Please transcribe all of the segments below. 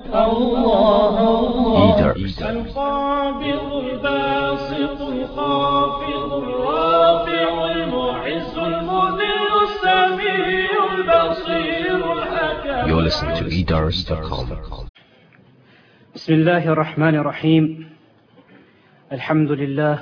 الله الله Eaters. القابض الباسط الخافض الرافع المعز المذل السميع البصير الحكم. You're listening to eaters.com. بسم الله الرحمن الرحيم. الحمد لله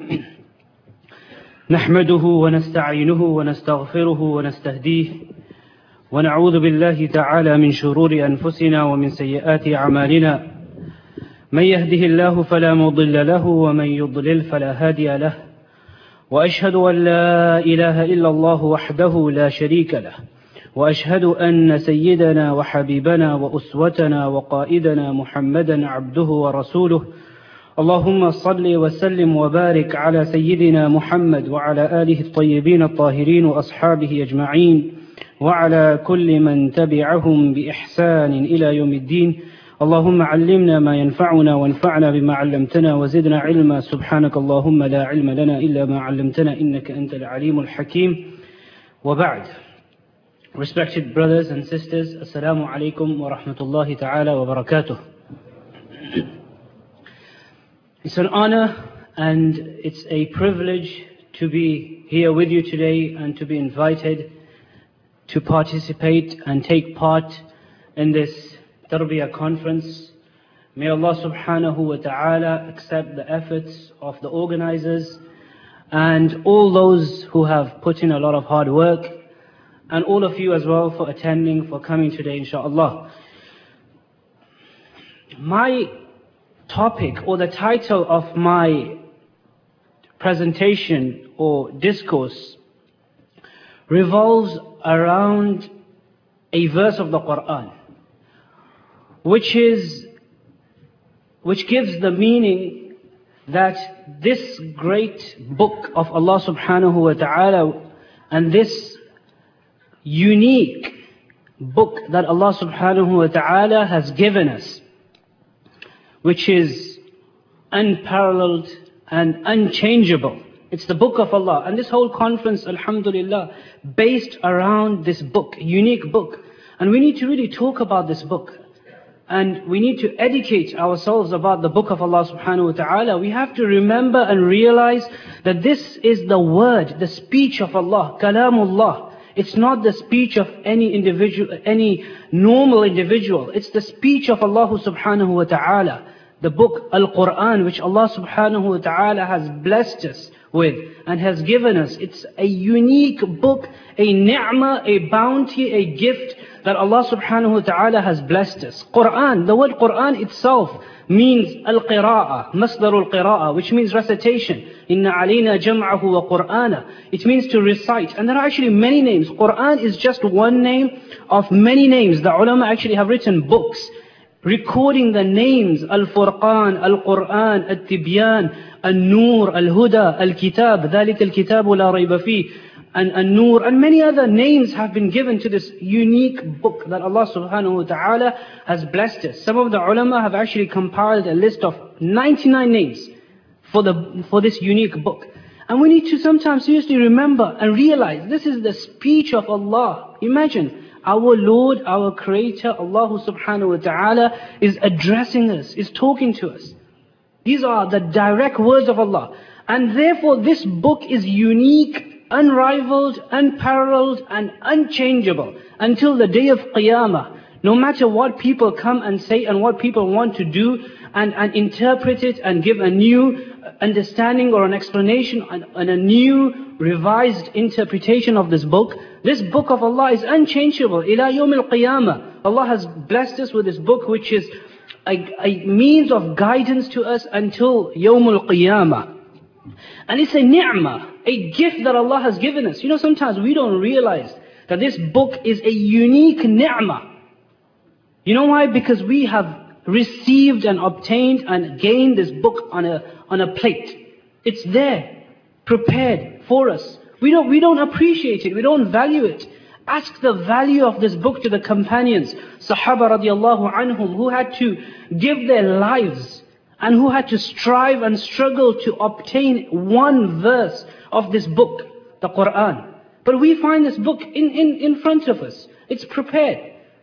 نحمده ونستعينه ونستغفره ونستهديه ونعوذ بالله تعالى من شرور أنفسنا ومن سيئات أعمالنا. من يهده الله فلا مضل له ومن يضلل فلا هادي له، وأشهد أن لا إله إلا الله وحده لا شريك له، وأشهد أن سيدنا وحبيبنا وأسوتنا وقائدنا محمدا عبده ورسوله. اللهم صل وسلم وبارك على سيدنا محمد وعلى آله الطيبين الطاهرين وأصحابه أجمعين وعلى كل من تبعهم بإحسان إلى يوم الدين. اللهم علمنا ما ينفعنا وانفعنا بما علمتنا وزدنا علما. سبحانك اللهم لا علم لنا إلا ما علمتنا إنك أنت العليم الحكيم. وبعد. Respected brothers and sisters, Assalamu alaikum wa rahmatullahi ta'ala wa barakatuh. It's an honor and it's a privilege to be here with you today and to be invited to participate and take part in this Tarbiyah conference. May Allah subhanahu wa ta'ala accept the efforts of the organizers and all those who have put in a lot of hard work, and all of you as well for attending, for coming today, inshaAllah. My topic, or the title of my presentation or discourse, revolves around a verse of the Quran, which gives the meaning that this great book of Allah subhanahu wa ta'ala and this unique book that Allah subhanahu wa ta'ala has given us, which is unparalleled and unchangeable. It's the book of Allah. And this whole conference, alhamdulillah, based around this book, unique book. And we need to really talk about this book. And we need to educate ourselves about the book of Allah subhanahu wa ta'ala. We have to remember and realize that this is the word, the speech of Allah, kalamullah. It's not the speech of any individual, any normal individual. It's the speech of Allah subhanahu wa ta'ala. The book Al-Quran, which Allah subhanahu wa ta'ala has blessed us with and has given us. It's a unique book, a ni'mah, a bounty, a gift that Allah subhanahu wa ta'ala has blessed us. Quran, the word Quran itself means al-qira'ah, masdar al-qira'ah, which means recitation. Inna alayna jam'ahu wa qur'ana. It means to recite. And there are actually many names. Quran is just one name of many names. The ulama actually have written books recording the names Al-Furqan, Al-Quran, Al-Tibyan, Al-Nur, Al-Huda, Al-Kitab, ذَلِكَ الْكِتَابُ لَا رَيْبَ فِيهِ, and An-Nur, and many other names have been given to this unique book that Allah subhanahu wa ta'ala has blessed us. Some of the ulama have actually compiled a list of 99 names for this unique book. And we need to sometimes seriously remember and realize this is the speech of Allah. Imagine, our Lord, our Creator, Allah subhanahu wa ta'ala is addressing us, is talking to us. These are the direct words of Allah. And therefore this book is unique, unrivaled, unparalleled, and unchangeable until the day of Qiyamah. No matter what people come and say and what people want to do and interpret it and give a new understanding or an explanation and a new revised interpretation of this book of Allah is unchangeable. Ila yawm al-qiyamah. Allah has blessed us with this book, which is a means of guidance to us until yawm al-qiyamah. And it's a ni'mah, a gift that Allah has given us. You know, sometimes we don't realize that this book is a unique ni'mah. You know why? Because we have received and obtained and gained this book on a plate. It's there, prepared for us. We don't appreciate it. We don't value it. Ask the value of this book to the companions, Sahaba radiallahu anhum, who had to give their lives and who had to strive and struggle to obtain one verse of this book, the Quran. But we find this book in front of us. It's prepared.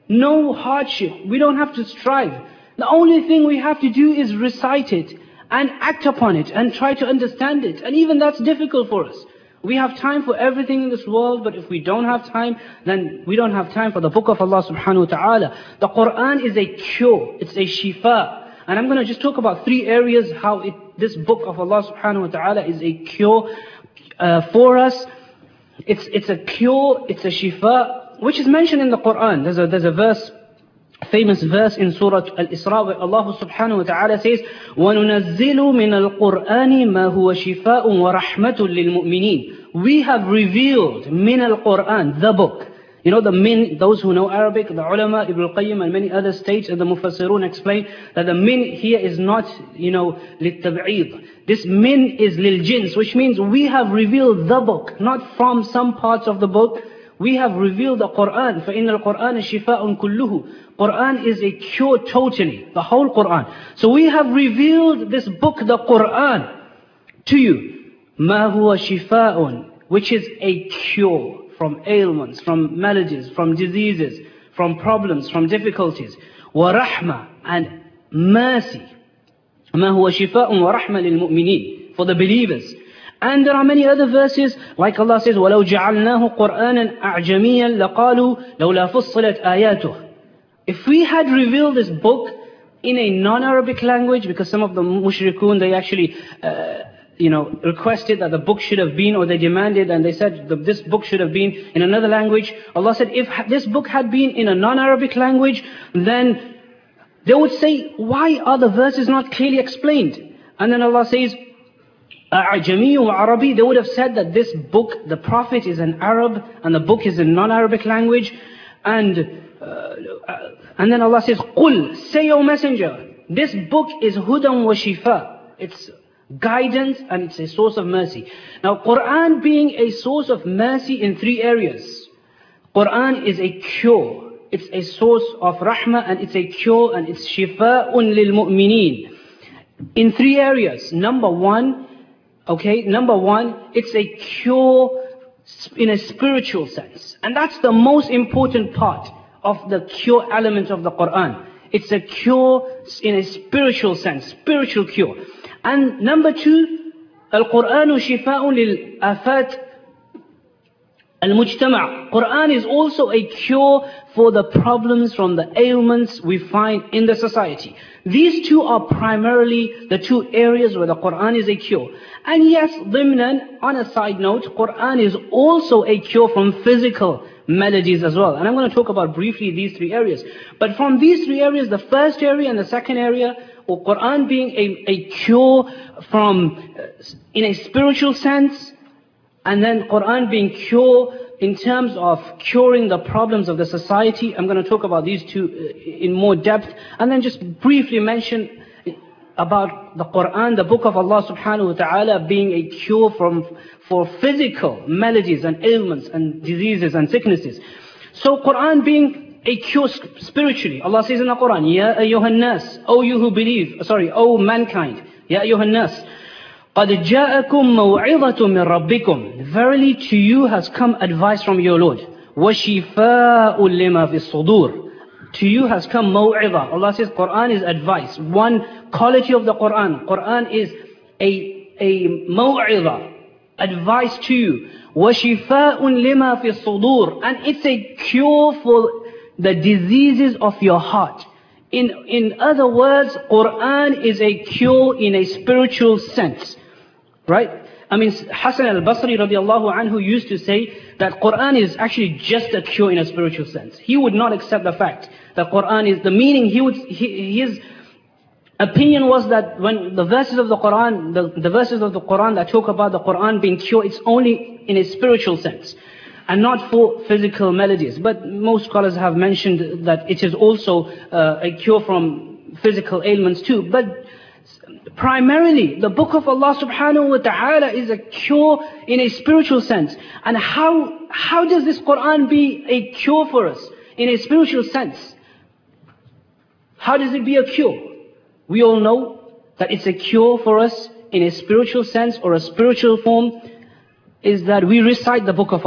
no hardship. We don't have to strive. The only thing we have to do is recite it and act upon it and try to understand it. And even that's difficult for us. We have time for everything in this world, but if we don't have time, then we don't have time for the book of Allah subhanahu wa ta'ala. The Quran is a cure. It's a shifa. And I'm going to just talk about 3 areas how this book of Allah subhanahu wa ta'ala is a cure for us. It's a cure, it's a shifa, which is mentioned in the Quran. There's a verse, famous verse in Surah Al-Isra where Allah subhanahu wa ta'ala says, وَنُنَزِّلُ مِنَ الْقُرْآنِ مَا هُوَ شِفَاءٌ وَرَحْمَةٌ لِلْمُؤْمِنِينَ. We have revealed min al-Quran, the book. You know the min, those who know Arabic, the ulama, Ibn al-Qayyim and many other states and the mufassirun explain that the min here is not, لِلْتَبْعِيض. This min is lil-jins, which means we have revealed the book, not from some parts of the book. We have revealed the Quran. فَإِنَّ الْقُرْآنَ شِفَاءٌ كُلُّهُ. Quran is a cure totally, the whole Quran. So we have revealed this book, the Quran, to you. مَا هُوَ شِفَاءٌ, which is a cure from ailments, from maladies, from diseases, from problems, from difficulties. وَرَحْمَةٌ, and mercy. مَا هُوَ شِفَاءٌ وَرَحْمَةٌ لِلْمُؤْمِنِينَ, for the believers. And there are many other verses, like Allah says, وَلَوْ جَعَلْنَاهُ قُرْآنًا أَعْجَمِيًّا لَقَالُوا لَوْلَا فُصِّلَتْ آيَاتُهُ. If we had revealed this book in a non-Arabic language, because some of the mushrikun, they actually requested that the book should have been, or they demanded, and they said this book should have been in another language. Allah said, if this book had been in a non-Arabic language, then they would say, why are the verses not clearly explained? And then Allah says, أَعْجَمِيٌّ وَعَرَبِيٌّ. They would have said that this book, the Prophet is an Arab, and the book is in non-Arabic language. And then Allah says, قُلْ, say, O Messenger, this book is hudan wa shifa. It's guidance and it's a source of mercy. Now, Quran being a source of mercy in 3 areas. Quran is a cure. It's a source of rahmah, and it's a cure, and it's shifa'un lil mu'mineen. In 3 areas. Number one, it's a cure in a spiritual sense. And that's the most important part of the cure element of the Quran. It's a cure in a spiritual sense, spiritual cure. And number 2, Al-Qur'anu shifa'un lil afat al-mujtama'. Quran is also a cure for the problems from the ailments we find in the society. These 2 are primarily the 2 areas where the Quran is a cure. And yes, ضمناً, on a side note, Quran is also a cure from physical maladies as well. And I'm going to talk about briefly these 3 areas. But from these 3 areas, the first area and the second area, or Quran being a cure from, in a spiritual sense, and then Quran being cure in terms of curing the problems of the society. I'm going to talk about these 2 in more depth, and then just briefly mention about the Quran, the book of Allah subhanahu wa ta'ala, being a cure for physical maladies and ailments and diseases and sicknesses. So Quran being a cure spiritually. Allah says in the Quran, Ya ayyuhan nas, O you who believe, O mankind, Ya ayyuhan nas, قَدْ جَاءَكُمْ مَوْعِظَةٌ مِّن رَبِّكُمْ. Verily to you has come advice from your Lord. وَشِفَاءٌ لِمَا فِي الصُّدُورِ. To you has come maw'idha. Allah says Quran is advice. One quality of the Quran. Quran is a maw'idha, advice to you. وَشِفَاءٌ لِمَا فِي الصُّدُورِ. And it's a cure for the diseases of your heart. In other words, Quran is a cure in a spiritual sense. Right? I mean, Hassan al-Basri radiallahu anhu used to say that Quran is actually just a cure in a spiritual sense. He would not accept the fact that Quran is the meaning. His opinion was that when the verses of the Quran, the verses of the Quran that talk about the Quran being cure, it's only in a spiritual sense and not for physical maladies. But most scholars have mentioned that it is also a cure from physical ailments too. But primarily, the book of Allah subhanahu wa ta'ala is a cure in a spiritual sense. And how does this Quran be a cure for us in a spiritual sense? How does it be a cure? We all know that it's a cure for us in a spiritual sense or a spiritual form, is that we recite the book of Allah.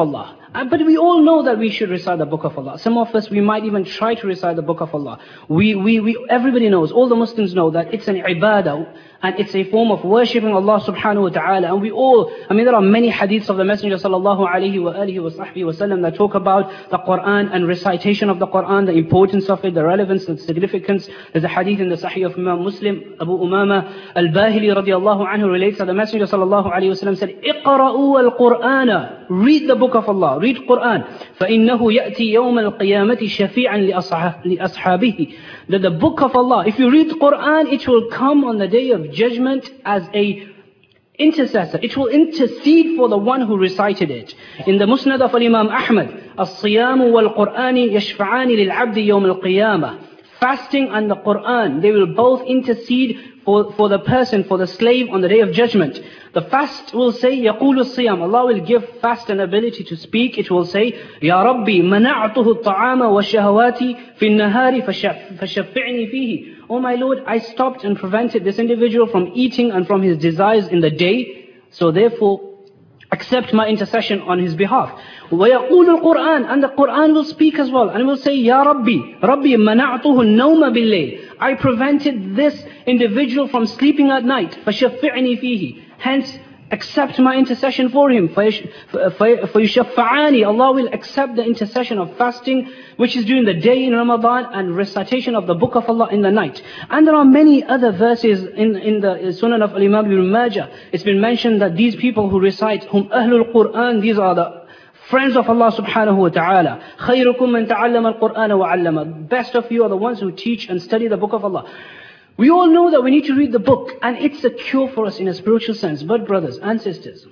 But we all know that we should recite the Book of Allah. Some of us, we might even try to recite the Book of Allah. Everybody knows, all the Muslims know that it's an ibadah, and it's a form of worshipping Allah subhanahu wa ta'ala. And there are many hadiths of the Messenger sallallahu alayhi wa alihi wa sahbihi wa sallam that talk about the Quran and recitation of the Quran, the importance of it, the relevance and significance. There's a hadith in the Sahih of Imam Muslim, Abu Umama al-Bahili radiallahu anhu relates that the Messenger sallallahu alayhi wa sallam said, "Iqra'u al-Qur'ana," read the Book of Allah, read Quran. فَإِنَّهُ يَأْتِي يَوْمَ الْقِيَامَةِ شَفِيعًا لِأَصْحَابِهِ. That the Book of Allah, if you read Quran, it will come on the day of judgment as a intercessor. It will intercede for the one who recited it. In the Musnad of Imam Ahmad, الصِّيَامُ وَالْقُرْآنِ يَشْفَعَانِ لِلْعَبْدِ يَوْمَ الْقِيَامَةِ. Fasting and the Quran, they will both intercede for the person, for the slave on the day of judgment. The fast will say, يَقُولُ الصِّيَامُ. Allah will give fast an ability to speak. It will say, يَا رَبِّي مَنَعْتُهُ الطَّعَامَ وَالشَّهَوَاتِ فِي النَّهَارِ فَشَفِّعْنِي فِيهِ. Oh my Lord, I stopped and prevented this individual from eating and from his desires in the day. So therefore, accept my intercession on his behalf. وَيَقُولُ الْقُرْآنِ. And the Quran will speak as well. And it will say, يَا رَبِّي مَنَعْتُهُ النَّوْمَ بِاللَّيْلِ. I prevented this individual from sleeping at night. فَشَفِّعْنِي فِيهِ. Hence, accept my intercession for him. فَيُشَفَّعَانِ. Allah will accept the intercession of fasting, which is during the day in Ramadan, and recitation of the Book of Allah in the night. And there are many other verses in the Sunan of Imam Ibn Majah. It's been mentioned that these people who recite, hum ahlul Quran, these are the friends of Allah subhanahu wa ta'ala. خَيْرُكُمْ مَنْ تَعَلَّمَ الْقُرْآنَ وَعَلَّمَ. Best of you are the ones who teach and study the Book of Allah. We all know that we need to read the book, and it's a cure for us in a spiritual sense. But brothers and sisters,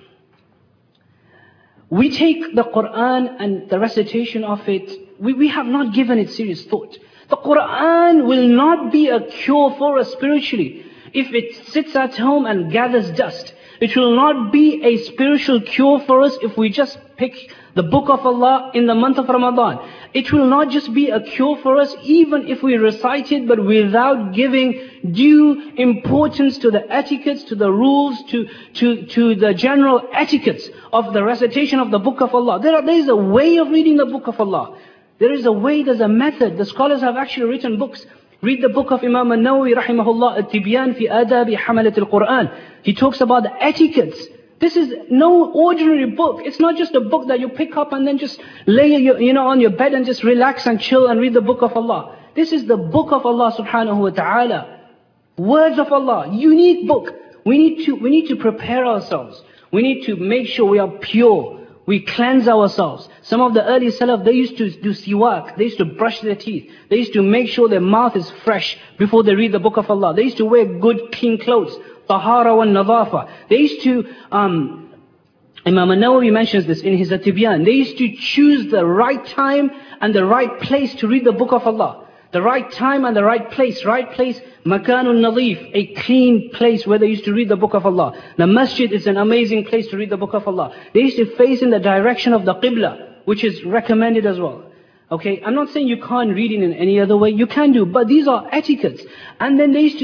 we take the Quran and the recitation of it, we have not given it serious thought. The Quran will not be a cure for us spiritually if it sits at home and gathers dust. It will not be a spiritual cure for us if we just pick the Book of Allah in the month of Ramadan. It will not just be a cure for us even if we recite it, but without giving due importance to the etiquettes, to the rules, to the general etiquettes of the recitation of the Book of Allah. There is a way of reading the Book of Allah. There is a way, there's a method. The scholars have actually written books. Read the book of Imam al-Nawawi rahimahullah, At-Tibyan fi Adabi Hamalat al-Quran. He talks about the etiquettes. This is no ordinary book. It's not just a book that you pick up and then just lay on your bed and just relax and chill and read the Book of Allah. This is the Book of Allah subhanahu wa ta'ala. Words of Allah, unique book. We need to prepare ourselves. We need to make sure we are pure. We cleanse ourselves. Some of the early Salaf, they used to do siwak. They used to brush their teeth. They used to make sure their mouth is fresh before they read the Book of Allah. They used to wear good, clean clothes. Tahara wa nadafa. They used to, Imam al-Nawawi mentions this in his At-Tibyan. They used to choose the right time and the right place to read the Book of Allah. The right time and the right place. Right place, makanun nadif, a clean place where they used to read the Book of Allah. The masjid is an amazing place to read the Book of Allah. They used to face in the direction of the Qibla, which is recommended as well. Okay, I'm not saying you can't read it in any other way. You can do, but these are etiquettes. And then they used to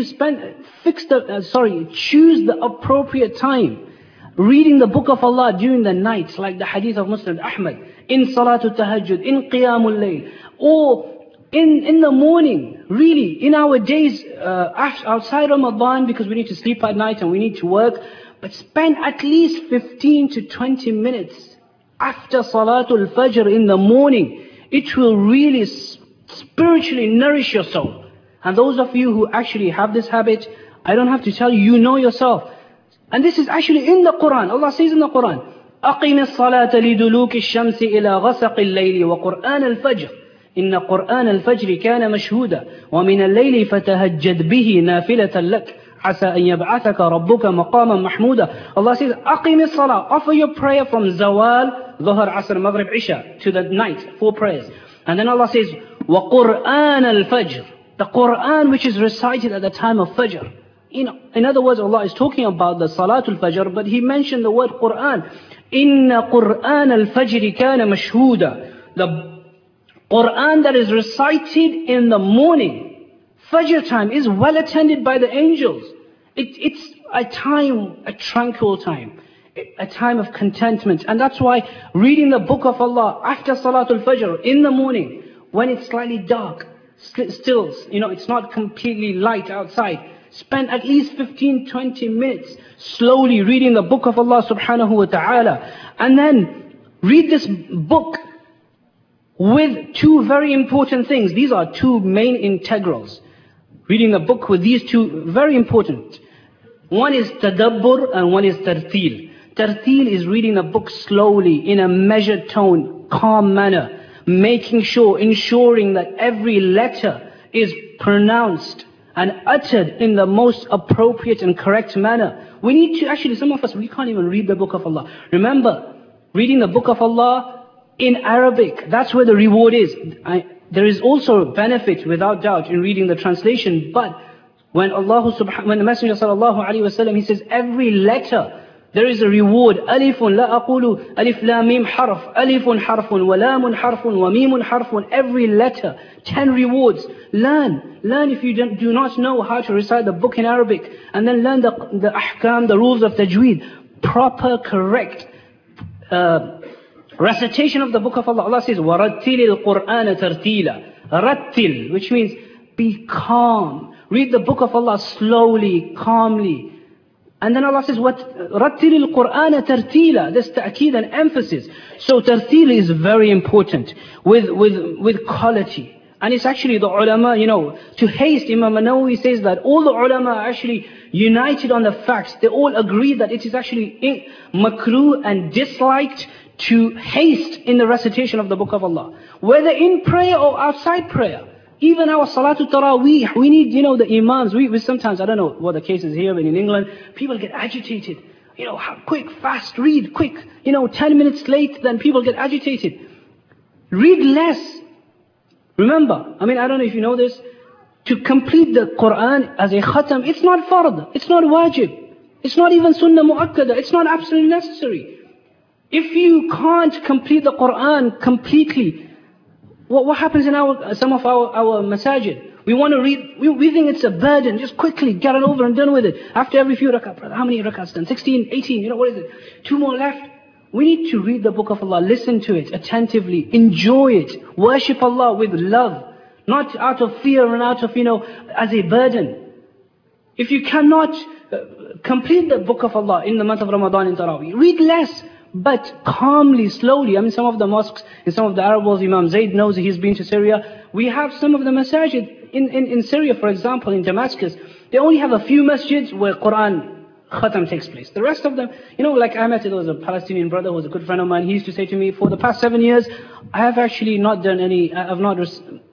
choose the appropriate time. Reading the Book of Allah during the night, like the hadith of Muslim Ahmad, in Salatul Tahajjud, in Qiyamul Layl, or in the morning, really, in our days outside Ramadan, because we need to sleep at night and we need to work, but spend at least 15 to 20 minutes after Salatul Fajr in the morning. It will really spiritually nourish your soul. And those of you who actually have this habit, I don't have to tell you, you know yourself. And this is actually in the Quran. Allah says in the Quran, أَقِمِ الصَّلَاةَ لِدُلُوكِ الشَّمْسِ إِلَى غَسَقِ اللَّيْلِ وَقُرْآنَ الْفَجْرِ إِنَّ قُرْآنَ الْفَجْرِ كَانَ مَشْهُودًا وَمِنَ اللَّيْلِ فَتَهَجَّدْ بِهِ نَافِلَةً لَكَ عَسَىٰ أَن يَبْعَثَكَ رَبُّكَ مَقَامًا مَحْمُودًا. Allah says, أَقِمِ الصَّلَاةَ. Offer your prayer from Zawal, Dhuhr, Asr, Maghrib, Isha, to the night, 4 prayers. And then Allah says, وَقُرْآنَ الْفَجْرِ. The Quran which is recited at the time of Fajr. In other words, Allah is talking about the Salatul Fajr, but He mentioned the word Quran. إِنَّ قُرْآنَ الْفَجْرِ كَانَ مَشْهُودًا. The Quran that is recited in the morning, Fajr time, is well attended by the angels. It's a time, a tranquil time. a time of contentment. And that's why reading the book of Allah after Salatul Fajr in the morning, when it's slightly dark, still, it's not completely light outside, spend at least 15-20 minutes slowly reading the book of Allah subhanahu wa ta'ala. And then read this book with two very important things. These are two main integrals. Reading the book with these two, very important. One is tadabbur and one is tartil. Tartil is reading the book slowly, in a measured tone, calm manner, ensuring that every letter is pronounced and uttered in the most appropriate and correct manner. We need to, actually, some of us, we can't even read the book of Allah. Remember, reading the book of Allah in Arabic, that's where the reward is. There is also benefit, without doubt, in reading the translation, but when the Messenger sallallahu alaihi wasallam, he says, every letter, there is a reward. Alifun la aqulu alif lam mim harf. Alifun harfun wa lamun harfun wa mimun harfun. Every letter, 10 rewards. Learn if you do not know how to recite the book in Arabic. And then learn the ahkam, the rules of tajweed. Proper, correct recitation of the book of Allah. Allah says, وَرَتِّلِ الْقُرْآنَ تَرْتِيلًا. Rattil, which means be calm. Read the book of Allah slowly, calmly. And then Allah says, رَتِّلِ الْقُرْآنَ تَرْتِيلًا. This ta'keed and emphasis. So tartil is very important, with quality. And it's actually the ulama, to haste, Imam Nawawi says that all the ulama are actually united on the facts. They all agree that it is actually makruh and disliked to haste in the recitation of the book of Allah. Whether in prayer or outside prayer. Even our Salatul Taraweeh, we need, the imams. We sometimes, I don't know what the case is here, but in England, people get agitated. Quick, fast, read, quick. 10 minutes late, then people get agitated. Read less. Remember, I don't know if you know this, to complete the Quran as a khatam, it's not fard, it's not wajib. It's not even sunnah mu'akkada, it's not absolutely necessary. If you can't complete the Quran completely, what happens in some of our masajid? We want to read, we think it's a burden, just quickly get it over and done with it. After every few rak'ah, brother, how many rak'ahs done? 16, 18, what is it? 2 more left. We need to read the book of Allah, listen to it attentively, enjoy it, worship Allah with love, not out of fear and out of, as a burden. If you cannot complete the book of Allah in the month of Ramadan in Taraweeh, read less, but calmly, slowly. Some of the mosques, in some of the Arab worlds, Imam Zaid knows, he's been to Syria. We have some of the masajid in Syria, for example, in Damascus. They only have a few masjids where Quran khatam takes place. The rest of them, like I met, there was a Palestinian brother who was a good friend of mine. He used to say to me, for the past 7 years, I have actually not done any, I have not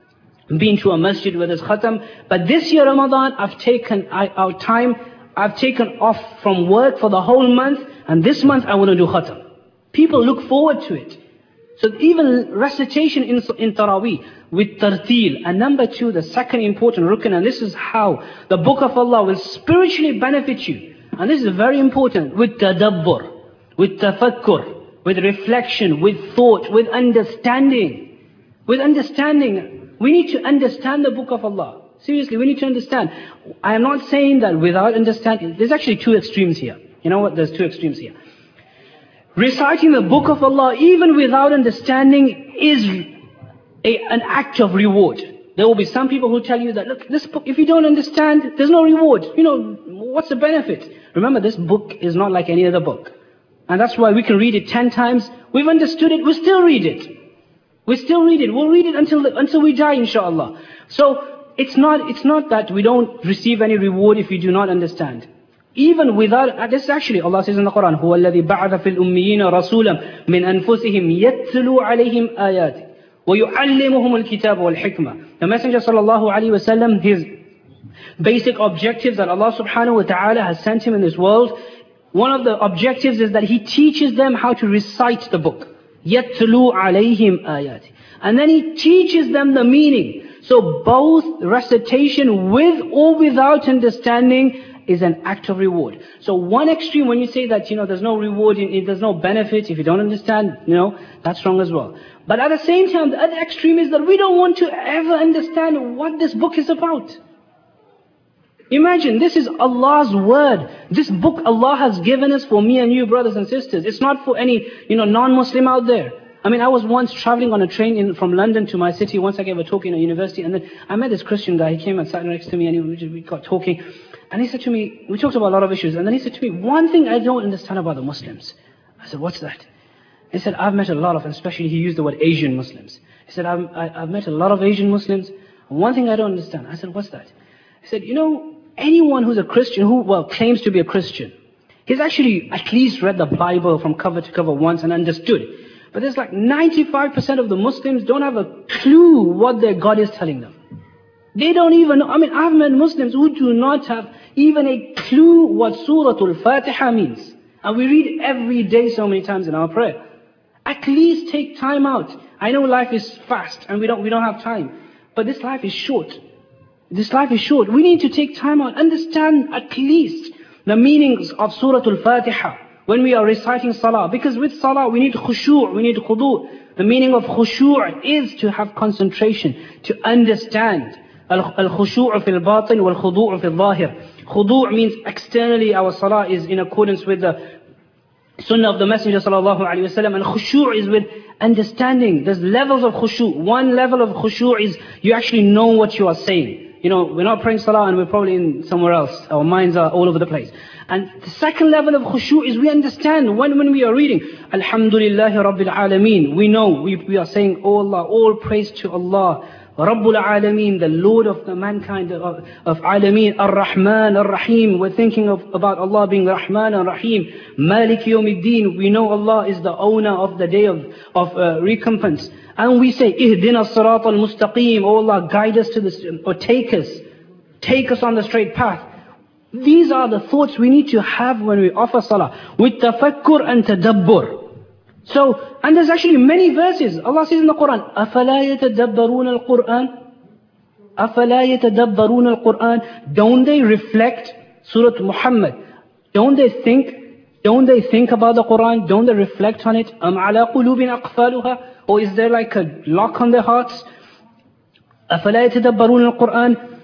been to a masjid where there's khatam. But this year Ramadan, I've taken our time, I've taken off from work for the whole month, and this month I want to do khatam. People look forward to it. So even recitation in Taraweeh with tartil. And number 2, the second important rukn, and this is how the book of Allah will spiritually benefit you. And this is very important, with tadabbur, with tafakkur, with reflection, with thought, with understanding. With understanding. We need to understand the book of Allah. Seriously, we need to understand. I am not saying that without understanding. There's actually 2 extremes here. You know what? There's 2 extremes here. Reciting the book of Allah, even without understanding, is an act of reward. There will be some people who tell you that, look, this book, if you don't understand, there's no reward. What's the benefit? Remember, this book is not like any other book. And that's why we can read it 10 times. We've understood it, we still read it. We still read it. We'll read it until we die, inshallah. So, it's not that we don't receive any reward if you do not understand. Even without, this actually, Allah says in the Quran, هُوَ الَّذِي بَعَثَ فِي الْأُمِّيِّينَ رَسُولًا مِنْ أَنفُسِهِمْ يَتْلُو عَلَيْهِمْ آيَاتِهِ وَيُعَلِّمُهُمُ الْكِتَابَ وَالْحِكْمَةِ. The Messenger sallallahu alaihi wasallam, his basic objectives that Allah subhanahu wa ta'ala has sent him in this world, one of the objectives is that he teaches them how to recite the book. يَتْلُو عَلَيْهِمْ آيَاتِهِ. And then he teaches them the meaning. So both recitation with or without understanding is an act of reward. So one extreme, when you say that, there's no reward, there's no benefit if you don't understand, that's wrong as well. But at the same time, the other extreme is that we don't want to ever understand what this book is about. Imagine, this is Allah's word. This book Allah has given us for me and you, brothers and sisters. It's not for any, non-Muslim out there. I mean, I was once traveling on a train from London to my city. Once I gave a talk in a university, and then I met this Christian guy. He came and sat next to me, and we got talking. And he said to me, we talked about a lot of issues, and then he said to me, one thing I don't understand about the Muslims. I said, what's that? He said, I've met a lot of, especially he used the word Asian Muslims. He said, I've met a lot of Asian Muslims. One thing I don't understand. I said, what's that? He said, anyone who's a Christian, who claims to be a Christian, he's actually at least read the Bible from cover to cover once and understood. But there's like 95% of the Muslims don't have a clue what their God is telling them. They don't even know. I mean, I've met Muslims who do not have even a clue what Surah Al-Fatiha means. And we read every day so many times in our prayer. At least take time out. I know life is fast and we don't have time. But this life is short. This life is short. We need to take time out, understand at least the meanings of Surah Al-Fatiha when we are reciting Salah. Because with Salah we need khushu', we need khudu'. The meaning of khushu' is to have concentration, to understand. Al-khushu' fil batin wal khudu' fil zahir. Khudu' means externally our Salah is in accordance with the Sunnah of the Messenger sallallahu alaihi wasallam, and khushu' is with understanding. There's levels of khushu'. One level of khushu' is you actually know what you are saying. We're not praying salah and we're probably in somewhere else. Our minds are all over the place. And the second level of khushu' is we understand when we are reading Alhamdulillahi Rabbil Alameen. We know we are saying, Oh Allah, all praise to Allah, Rabbul Alameen, the Lord of the mankind of Alameen, Ar-Rahman, Ar-Rahim. We're thinking about Allah being Rahman and Rahim. Malik Yawmiddin. We know Allah is the owner of the day of recompense. And we say, Ihdina as-sirat al-mustaqim. Oh Allah, guide us to this, or take us on the straight path. These are the thoughts we need to have when we offer salah. With tafakkur and tadabbur. So, and there's actually many verses. Allah says in the Quran, أَفَلَا يَتَدَبَّرُونَ الْقُرْآنِ أَفَلَا يَتَدَبَّرُونَ الْقُرْآنِ. Don't they reflect Surah Muhammad? Don't they think about the Quran? Don't they reflect on it? أَمْ عَلَى قُلُوبٍ أَقْفَالُهَا. Or is there like a lock on their hearts? أَفَلَا يَتَدَبَّرُونَ الْقُرْآنِ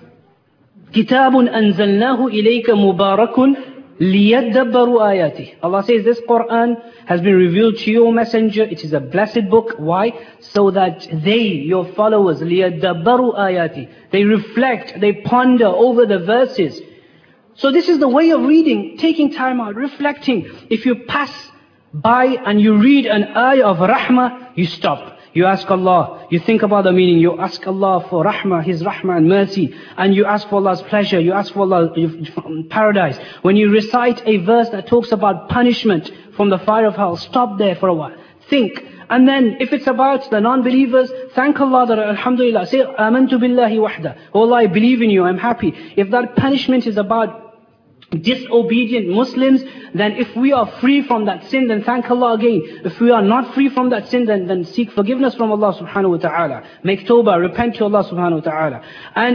كِتَابٌ أَنزَلْنَاهُ إِلَيْكَ مُبَارَكٌ لِيَدَّبَّرُوا آيَاتِهِ. Allah says this Quran has been revealed to your messenger. It is a blessed book. Why? So that they, your followers, لِيَدَّبَّرُوا آيَاتِهِ, they reflect, they ponder over the verses. So this is the way of reading, taking time out, reflecting. If you pass by and you read an ayah of rahmah, you stop. You ask Allah, you think about the meaning, you ask Allah for rahmah, His rahmah and mercy, and you ask for Allah's pleasure, you ask for Allah's paradise. When you recite a verse that talks about punishment from the fire of hell, stop there for a while, think. And then if it's about the non-believers, thank Allah that alhamdulillah, say amantu billahi wahda. Oh Allah, I believe in you, I'm happy. If that punishment is about disobedient Muslims, then if we are free from that sin, then thank Allah again. If we are not free from that sin, then seek forgiveness from Allah subhanahu wa ta'ala. Make tawbah, repent to Allah subhanahu wa ta'ala. And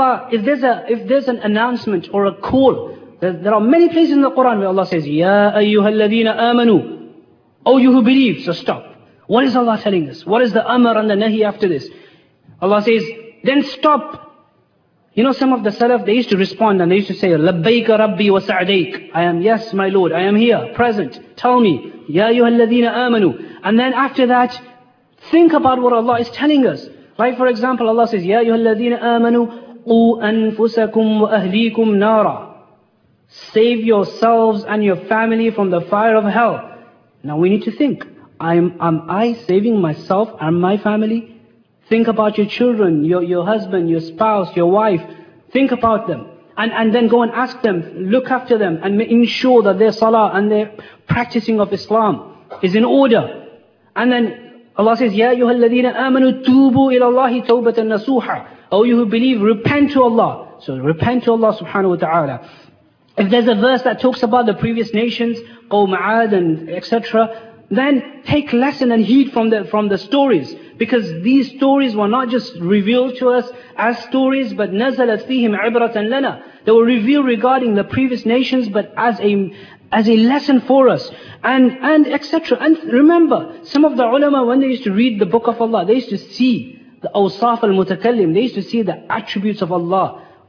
if there's an announcement or a call, there are many places in the Quran where Allah says, Ya ayyuhalladhina amanu. Oh, you who believe, so stop. What is Allah telling us? What is the amr and the nahi after this? Allah says, then stop. Some of the Salaf, they used to respond and they used to say, Labbaika Rabbi wa sa'adayk. Yes, my Lord, I am here, present. Tell me, Ya ayyuhalladhina amanu. And then after that, think about what Allah is telling us. Like for example, Allah says, Ya ayyuhalladhina amanu, qu anfusakum wa ahlikum nara. Save yourselves and your family from the fire of hell. Now we need to think, am I saving myself and my family? Think about your children, your husband, your spouse, your wife. Think about them. And then go and ask them, look after them, and ensure that their salah and their practicing of Islam is in order. And then Allah says, Ya ayyuhalladhina amanu tubu ila Allahi tawbatan nasuha. Oh, you who believe, repent to Allah. So repent to Allah subhanahu wa ta'ala. If there's a verse that talks about the previous nations, Qawm Aad and etc., then take lesson and heed from the stories. Because these stories were not just revealed to us as stories, but nazalat fihim ibratan lana. They were revealed regarding the previous nations, but as a lesson for us, and etc. And remember, some of the ulama, when they used to read the book of Allah, they used to see the awsaf al-mutakallim, they used to see the attributes of Allah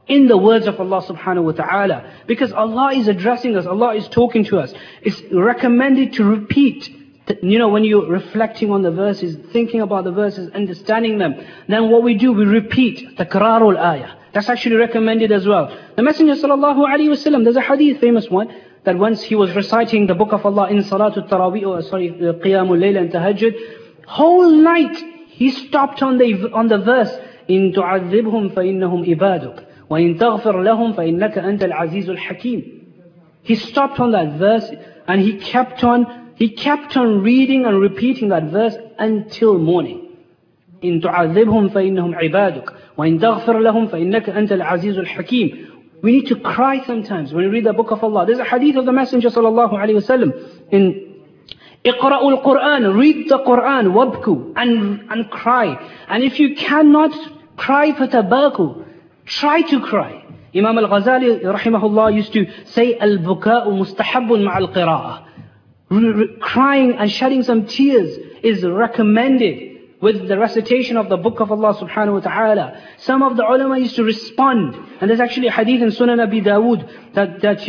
in the words of Allah subhanahu wa ta'ala. Because Allah is addressing us, Allah is talking to us. It's recommended to repeat. When you're reflecting on the verses, thinking about the verses, understanding them, then what we do, we repeat takrarul ayah. That's actually recommended as well. The Messenger sallallahu alaihi wasallam, there's a hadith, famous one, that once he was reciting the book of Allah in Salatul Taraweeh, Qiyamul Layl and Tahajjud, whole night he stopped on the verse, in tu'adhibhum fa innahum ibaduk, wa in taghfir lahum fa innaka antal azizul hakim. He stopped on that verse and he kept on reading and repeating that verse until morning. In tu'adhibhum fa innahum ibaduk, wa in taghfir lahum fa innaka antal azizul hakim. We need to cry sometimes when we read the book of Allah. There's a hadith of the Messenger sallallahu alaihi wasallam in Iqra'ul Quran, read the Quran, wabku, and cry. And if you cannot cry, fatabaku, try to cry. Imam al-Ghazali rahimahullah used to say, al-buka'u mustahabbun ma'al qira'ah. Crying and shedding some tears is recommended with the recitation of the book of Allah subhanahu wa ta'ala. Some of the ulama used to respond. And there's actually a hadith in Sunan Abi Dawood that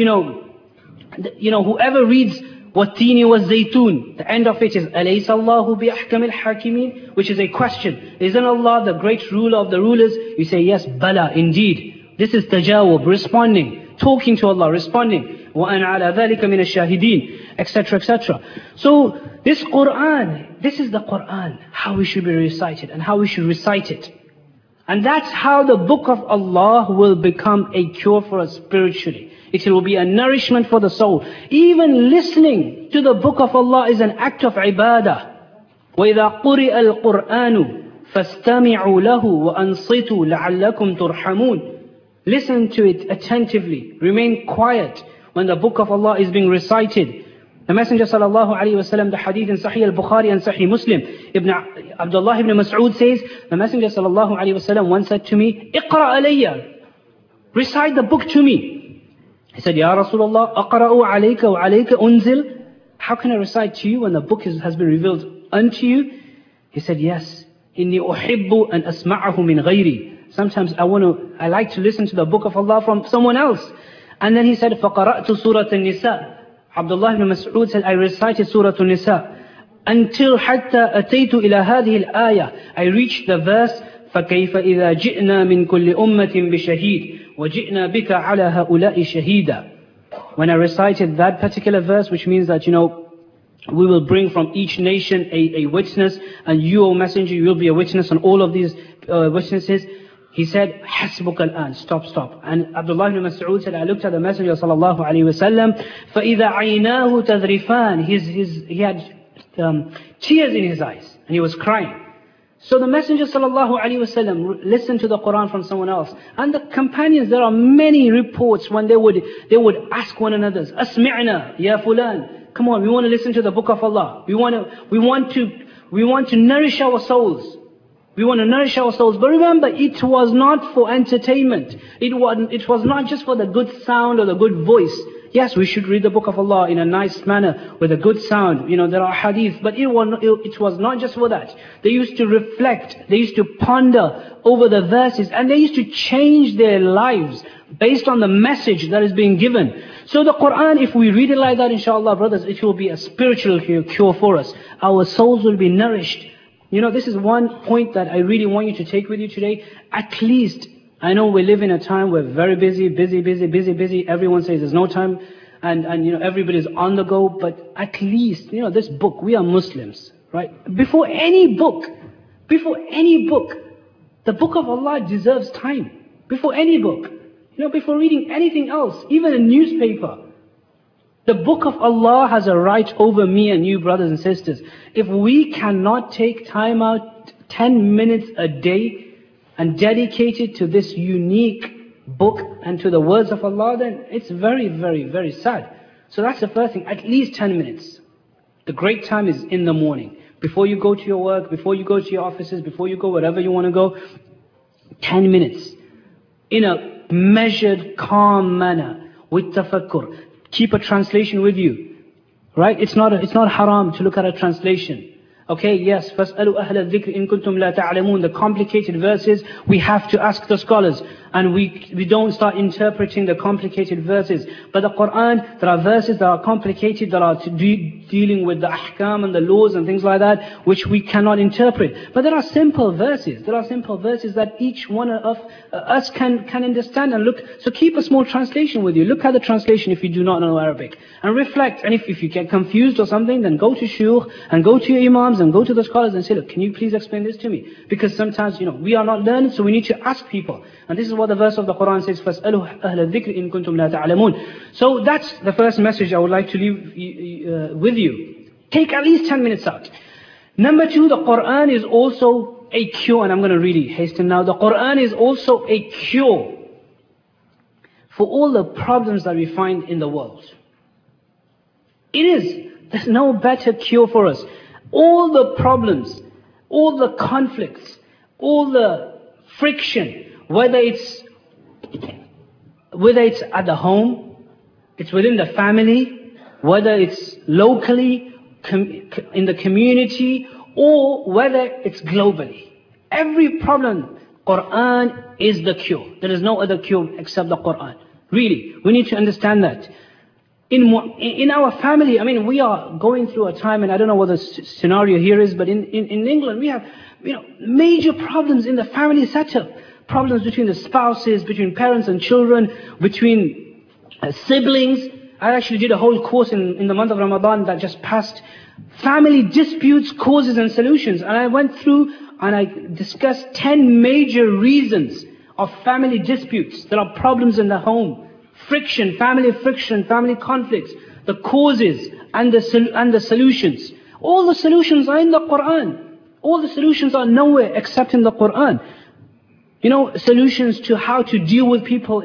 whoever reads Wattini wa Zaytun, the end of it is Alaysa Allahu bi ahkamil hakimin, which is a question. Isn't Allah the great ruler of the rulers? You say, yes, bala, indeed. This is tajawub, responding, talking to Allah, responding. وَأَنْ عَلَى ذَلِكَ مِنَ الشَّاهِدِينَ, etc., etc. So this Quran, this is the Quran, how we should be recited and how we should recite it. And that's how the book of Allah will become a cure for us spiritually. It will be a nourishment for the soul. Even listening to the book of Allah is an act of ibadah. وَإِذَا قُرِئَ الْقُرْآنُ فَاسْتَمِعُوا لَهُ وَأَنصِتُوا لَعَلَّكُمْ تُرْحَمُونَ. Listen to it attentively. Remain quiet when the book of Allah is being recited. The Messenger sallallahu alaihi wasallam, the hadith in Sahih al-Bukhari and Sahih Muslim, Abdullah ibn Mas'ud says, the Messenger sallallahu alaihi wasallam once said to me, "Iqra alayya, recite the book to me." He said, "Ya Rasulullah, aqra'u alayka wa alayka unzil." How can I recite to you when the book has been revealed unto you? He said, "Yes, inni uhibbu an asma'ahu min ghayri." Sometimes I like to listen to the book of Allah from someone else. And then he said, فَقَرَأْتُ سُورَةَ النِّسَاءِ. Abdullah ibn Mas'ud said, I recited Surah An-Nisa until حَتَّى أَتَيْتُ إِلَى هَذِهِ الْآيَةِ. I reached the verse, فَكَيْفَ إِذَا جِئْنَا مِنْ كُلِّ أُمَّةٍ بِشَهِيدٍ وَجِئْنَا بِكَ عَلَى هَؤُلَاءِ شَهِيدًا. When I recited that particular verse, which means that, we will bring from each nation a witness, and you, O Messenger, you will be a witness on all of these witnesses. He said, "Hasbuk al-an." Stop. And Abdullah ibn Mas'ud said, I looked at the Messenger sallallahu alaihi wasallam, فَإِذَا عَيْنَاهُ تَذْرِفَانِ. He had tears in his eyes, and he was crying. So the Messenger sallallahu alaihi wasallam listened to the Quran from someone else. And the companions, there are many reports when they would ask one another, "Asmi'na, ya fulan." Come on, we want to listen to the book of Allah. We want to nourish our souls. We want to nourish our souls. But remember, it was not for entertainment. It was not just for the good sound or the good voice. Yes, we should read the book of Allah in a nice manner with a good sound. There are hadith. But it was not just for that. They used to reflect. They used to ponder over the verses. And they used to change their lives based on the message that is being given. So the Quran, if we read it like that, inshallah, brothers, it will be a spiritual cure for us. Our souls will be nourished. This is one point that I really want you to take with you today. At least, I know we live in a time we're very busy. Everyone says there's no time, and everybody's on the go. But at least, this book, we are Muslims, right? Before any book, the book of Allah deserves time. Before any book, before reading anything else, even a newspaper. The book of Allah has a right over me and you, brothers and sisters. If we cannot take time out 10 minutes a day and dedicate it to this unique book and to the words of Allah, then it's very, very, very sad. So that's the first thing, at least 10 minutes. The great time is in the morning. Before you go to your work, before you go to your offices, before you go wherever you want to go, 10 minutes. In a measured, calm manner, with tafakkur. Keep a translation with you, right? It's not haram to look at a translation. Okay, yes, فَاسْأَلُوا أَهْلَ الذِّكْرِ إِن كُنْتُمْ لَا تَعْلَمُونَ. The complicated verses, we have to ask the scholars. and we don't start interpreting the complicated verses. But the Quran, there are verses that are complicated, that are dealing with the ahkam and the laws and things like that, which we cannot interpret. But there are simple verses. There are simple verses that each one of us can understand and look. So keep a small translation with you. Look at the translation if you do not know Arabic. And reflect. And if you get confused or something, then go to shuyukh and go to your imams and go to the scholars and say, look, can you please explain this to me? Because sometimes, we are not learned, so we need to ask people. And this is what the verse of the Quran says, فَاسْأَلُوا أَهْلَ الذِّكْرِ إِن كُنْتُمْ لَا تَعْلَمُونَ. So that's the first message I would like to leave with you. Take at least 10 minutes out. Number 2, the Quran is also a cure, and I'm going to really hasten now. The Quran is also a cure for all the problems that we find in the world. It is. There's no better cure for us. All the problems, all the conflicts, all the friction, whether it's at the home, it's within the family, whether it's locally, in the community, or whether it's globally. Every problem, Quran is the cure. There is no other cure except the Quran. Really, we need to understand that. In our family, we are going through a time, and I don't know what the scenario here is, but in England we have major problems in the family setup. Problems between the spouses, between parents and children, between siblings. I actually did a whole course in the month of Ramadan that just passed. Family disputes, causes and solutions. And I went through and I discussed 10 major reasons of family disputes. There are problems in the home. Friction, family conflicts, the causes and the solutions. All the solutions are in the Quran. All the solutions are nowhere except in the Quran. Solutions to how to deal with people,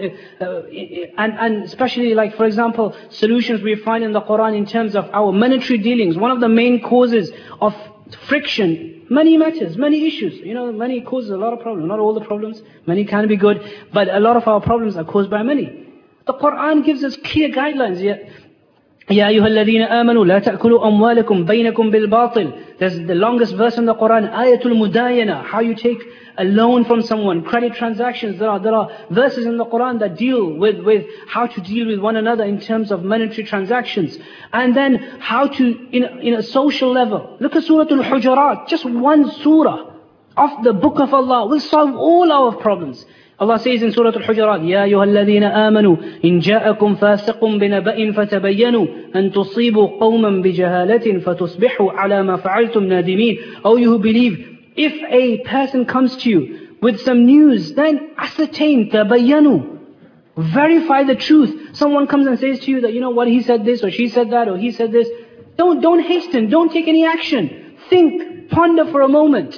and especially like, for example, solutions we find in the Quran in terms of our monetary dealings. One of the main causes of friction, money matters, money issues. Money causes a lot of problems. Not all the problems. Money can be good, but a lot of our problems are caused by money. The Quran gives us clear guidelines. يَا أَيُّهَا الَّذِينَ آمَنُوا لَا تَأْكُلُوا أَمْوَالَكُمْ بَيْنَكُمْ بِالْبَاطِلِ. There's the longest verse in the Quran, Ayatul Mudayana, how you take a loan from someone, credit transactions. There are verses in the Quran that deal with how to deal with one another in terms of monetary transactions. And then how to, in a social level. Look at Surah Al-Hujurat, just one surah of the book of Allah will solve all our problems. Allah says in Surah Al-Hujurat, يَا أَيُّهَا الَّذِينَ آمَنُوا إِن جَاءَكُمْ فَاسِقٌ بِنَبَإٍ فَتَبَيَّنُوا أَن تُصِيبُوا قَوْمًا بِجَهَالَةٍ فَتُصْبِحُوا عَلَى مَا فَعَلْتُمْ نَادِمِينَ. O you who believe, if a person comes to you with some news, then ascertain, تَبَيَّنُوا, verify the truth. Someone comes and says to you that, what, he said this, or she said that, or he said this. Don't hasten, don't take any action. Think, ponder for a moment.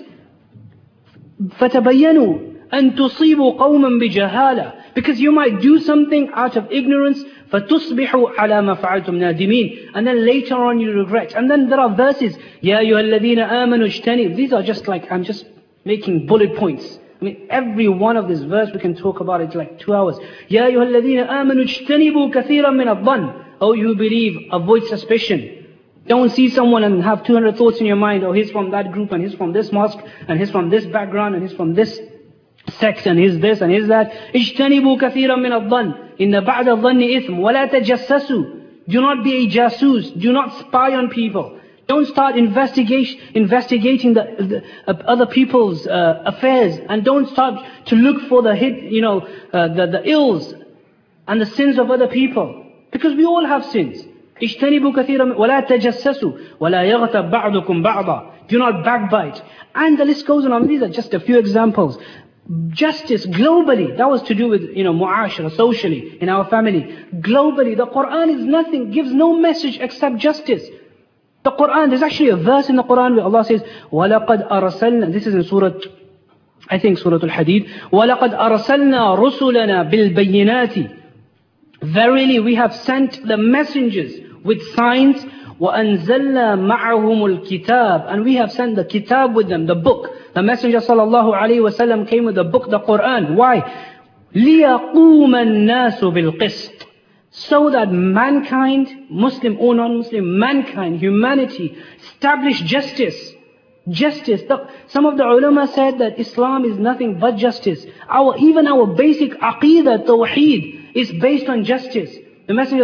فَتَبَيَّنُوا أن تصيبوا قوما بجهالة, because you might do something out of ignorance. فتصبحوا على ما فعلتم نادمين, and then later on you regret. And then there are verses, يا أيها الذين آمنوا اجتنبوا. These are just like, I'm just making bullet points. Every one of this verse we can talk about it like 2 hours. يا أيها الذين آمنوا اجتنبوا كثيرا من الظن. Oh, you believe, avoid suspicion. Don't see someone and have 200 thoughts in your mind. Oh, he's from that group, and he's from this mosque, and he's from this background, and he's from this sect, and he's this and he's that. اجتنبوا كثيرا من الظن إن بعد الظن إثم ولا تجسسوا. Do not be a jasus. Do not spy on people. Don't start investigating the other people's affairs, and don't start to look for the ills and the sins of other people, because we all have sins. اجتنبوا كثيرا ولا تجسسوا ولا يغتب بعضكم بعضا. Do not backbite. And the list goes on. These are just a few examples. Justice globally, that was to do with mu'ashara, socially, in our family. Globally, the Quran is nothing, gives no message except justice. The Quran, there's actually a verse in the Quran where Allah says, وَلَقَدْ أَرْسَلْنَا, this is in Surah Al-Hadid, وَلَقَدْ أَرْسَلْنَا رُسُلَنَا بِالْبَيِّنَاتِ. Verily we have sent the messengers with signs. وَأَنزَلْنَا مَعَهُمُ الْكِتَابِ, and we have sent the kitab with them, the book. The Messenger sallallahu alaihi wasallam came with the book, the Quran. Why? لِيَقُومَ النَّاسُ بِالْقِسْطِ, so that mankind, Muslim or non-Muslim, mankind, humanity, establish justice. Justice. Some of the ulama said that Islam is nothing but justice. Even our basic aqeedah, tawheed, is based on justice. The Messenger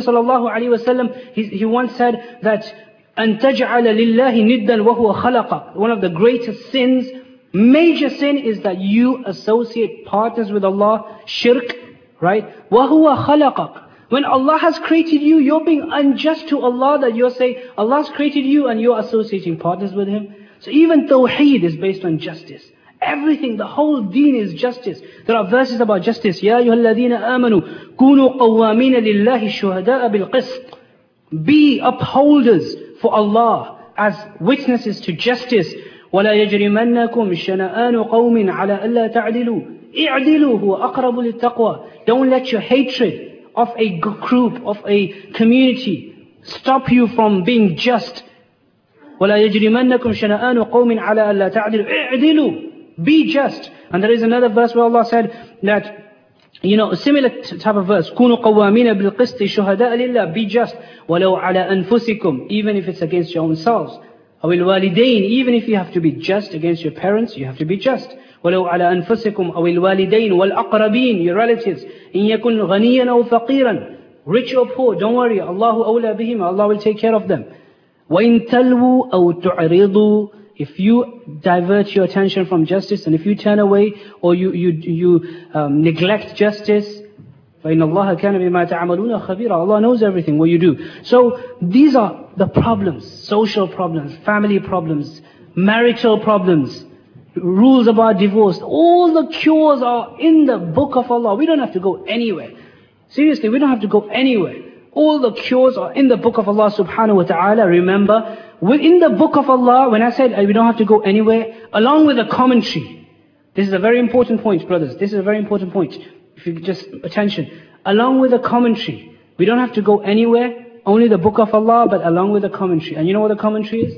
ﷺ, he once said that أَن تَجْعَلَ لِلَّهِ نِدًّا وَهُوَ خَلَقَكَ. One of the greatest sins, major sin, is that you associate partners with Allah, shirk, right? وَهُوَ خَلَقَكَ. When Allah has created you, you're being unjust to Allah that you're saying, Allah's created you and you're associating partners with Him. So even tawheed is based on justice. Everything, the whole deen is justice. There are verses about justice. يَا أَيُّهَا الَّذِينَ آمَنُوا كُونُوا قَوَّامِينَ لِلَّهِ شُهَدَاءَ بِالْقِسْطِ. Be upholders for Allah as witnesses to justice. وَلَا يَجْرِمَنَّكُمْ شَنَآنُ قَوْمٍ عَلَىٰ أَلَّا تَعْدِلُوا اِعْدِلُوا هُوَ أَقْرَبُ لِلتَّقْوَى. Don't let your hatred of a group, of a community, stop you from being just. وَلَا يَجْرِمَنَّكُمْ شَنَآنُ قَوْمٍ عَلَىٰ أَلَّا تَعْدِلُوا اِعْدِلُوا. Be just. And there is another verse where Allah said that, a similar type of verse, كُونُوا قَوَّامِينَ بِالْقِسْطِ شُهَدَاءَ لِلَّهِ. Be just. وَلَوْ عَلَىٰ أَنفُسِكُمْ. Even if it's against your own selves. أَوِ الْوَالِدَيْنِ. Even if you have to be just against your parents, you have to be just. وَلَوْ عَلَىٰ أَنفُسِكُمْ أَوِ الْوَالِدَيْنِ وَالْأَقْرَبِينَ. Your relatives. إِن يَكُنْ غَنِيًّا أَوْ فَقِيرًا. Rich or poor, don't worry. Allahu awla bihim. Allah will take care of them. وَإِن تَلْوُوا أَوْ تُعْرِضُوا. If you divert your attention from justice, and if you turn away or you neglect justice, فَإِنَّ اللَّهَ كَانَ بِمَا تَعْمَلُونَ خَبِيرًا. Allah knows everything what you do. So these are the problems: social problems, family problems, marital problems, rules about divorce. All the cures are in the book of Allah. We don't have to go anywhere. Seriously, we don't have to go anywhere. All the cures are in the book of Allah subhanahu wa ta'ala. Remember, within the book of Allah, when I said we don't have to go anywhere, along with the commentary. This is a very important point, brothers. This is a very important point. If you just attention. Along with the commentary. We don't have to go anywhere, only the book of Allah, but along with the commentary. And you know what the commentary is?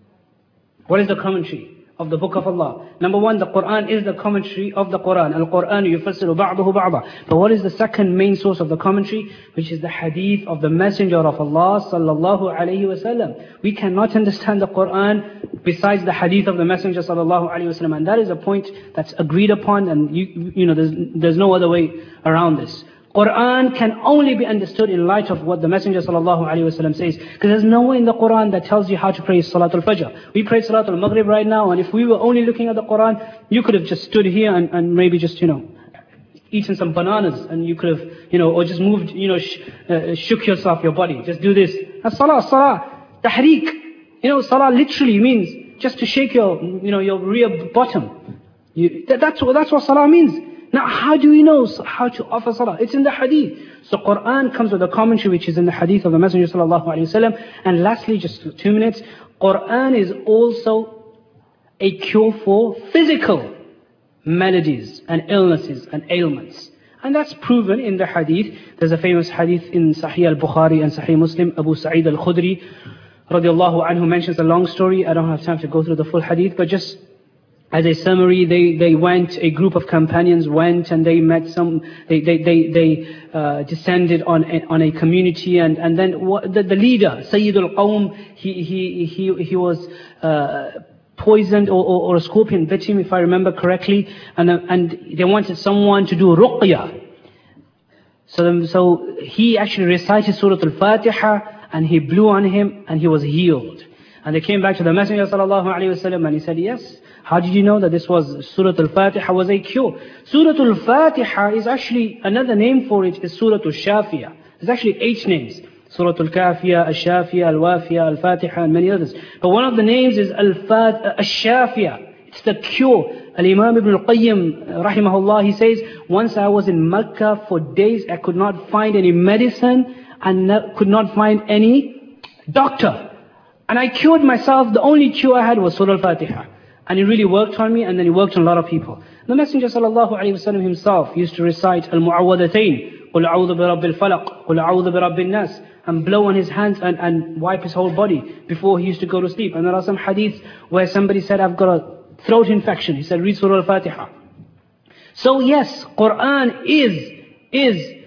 What is the commentary of the book of Allah? Number one, the Quran is the commentary of the Quran. Al-Quran yufassiru ba'dahu ba'da. But what is the second main source of the commentary? Which is the hadith of the Messenger of Allah sallallahu alayhi wasallam. We cannot understand the Quran besides the hadith of the Messenger sallallahu alayhi wasallam. And that is a point that's agreed upon, and there's no other way around this. Quran can only be understood in light of what the Messenger sallallahu alaihi wasallam says. Because there's nowhere in the Quran that tells you how to pray Salatul Fajr. We pray Salatul Maghrib right now, and if we were only looking at the Quran, you could have just stood here and maybe just, eaten some bananas, and you could have, or just moved, shook yourself, your body. Just do this. That's salah, tahreek. Salah literally means just to shake your rear bottom. That's what salah means. Now, how do we know how to offer salah? It's in the hadith. So Quran comes with a commentary which is in the hadith of the Messenger sallallahu alaihi wasallam. And lastly, just 2 minutes, Quran is also a cure for physical maladies and illnesses and ailments. And that's proven in the hadith. There's a famous hadith in Sahih al-Bukhari and Sahih Muslim. Abu Sa'id al-Khudri radiallahu anhu mentions a long story. I don't have time to go through the full hadith, but just as a summary, a group of companions went and they met they descended on a community, and then the leader, Sayyidul Qawm, he was poisoned, or a scorpion bit him, if I remember correctly, and they wanted someone to do ruqya. So he actually recited Surah Al-Fatiha, and he blew on him, and he was healed. And they came back to the Messenger sallallahu alaihi wasallam, and he said, yes, how did you know that this was Surah Al-Fatiha was a cure? Surah Al-Fatiha is actually, another name for it is Surah Al-Shafiyah. There's actually 8 names. Surah Al-Kafiyah, Al-Shafiyah, Al-Wafiyah, Al-Fatiha, and many others. But one of the names is Al-Shafiyah. It's the cure. Al-Imam Ibn Al-Qayyim, rahimahullah, he says, once I was in Mecca for days, I could not find any medicine and could not find any doctor. And I cured myself. The only cure I had was Surah Al-Fatiha. And it really worked on me, and then it worked on a lot of people. The Messenger sallallahu alayhi wa sallam himself used to recite Al-Mu'awwadatayn, قُلْ أَعُوذُ بِرَبِّ الْفَلَقِ قُلْ أَعُوذُ بِرَبِّ النَّاسِ, and blow on his hands and wipe his whole body before he used to go to sleep. And there are some hadiths where somebody said, I've got a throat infection. He said, read Surah Al-Fatiha. So yes, Quran is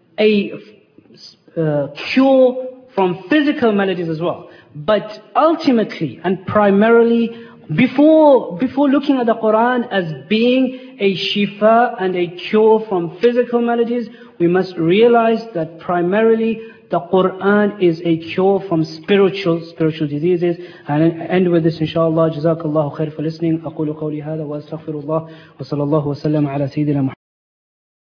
a cure from physical maladies as well. But ultimately and primarily, before looking at the Quran as being a shifa and a cure from physical maladies, we must realize that primarily the Quran is a cure from spiritual diseases. And I end with this, inshallah. Jazakallahu khair for listening. أقول قولي هذا وأستغفر الله وصلى الله وسلم على سيدنا محمد.